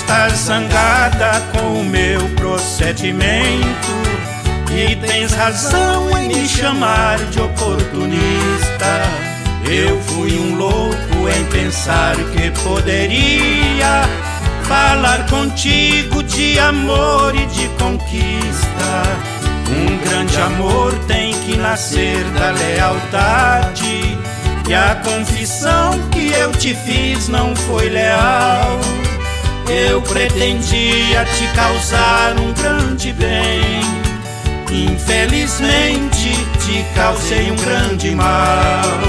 estás zangada com o meu procedimento e tens razão em me chamar de oportunista. Eu fui um louco em pensar que poderia falar contigo de amor e de conquista. Um grande amor tem que nascer da lealdade, e a confissão que eu te fiz não foi leal. Eu pretendia te causar um grande bem, infelizmente te causei um grande mal.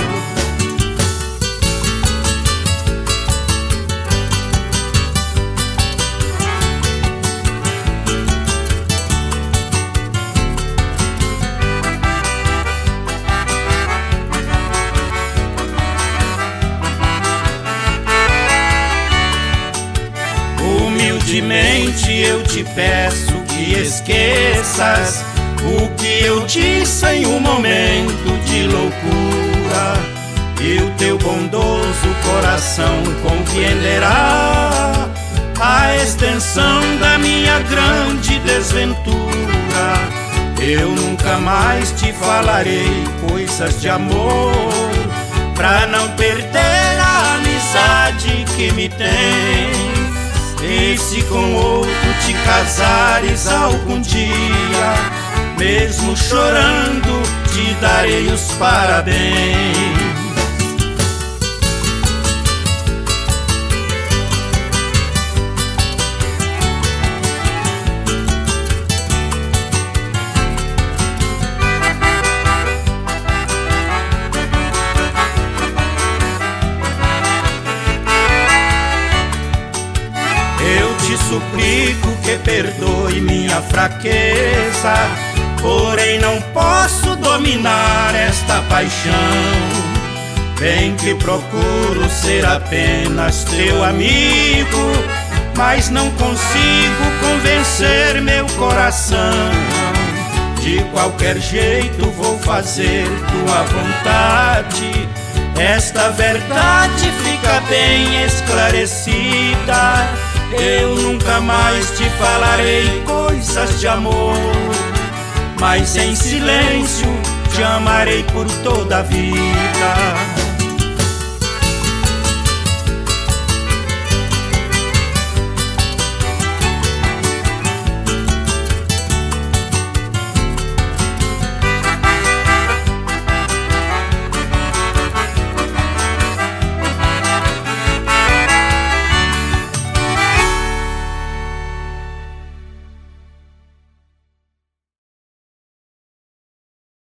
Humildemente eu te peço que esqueças o que eu disse em um momento de loucura, e o teu bondoso coração compreenderá a extensão da minha grande desventura. Eu nunca mais te falarei coisas de amor, pra não perder a amizade que me tens. E se com outro te casares algum dia, mesmo chorando te darei os parabéns. Te suplico que perdoe minha fraqueza, porém não posso dominar esta paixão. Bem que procuro ser apenas teu amigo, mas não consigo convencer meu coração. De qualquer jeito vou fazer tua vontade, esta verdade fica bem esclarecida. Eu nunca mais te falarei coisas de amor, mas em silêncio te amarei por toda a vida.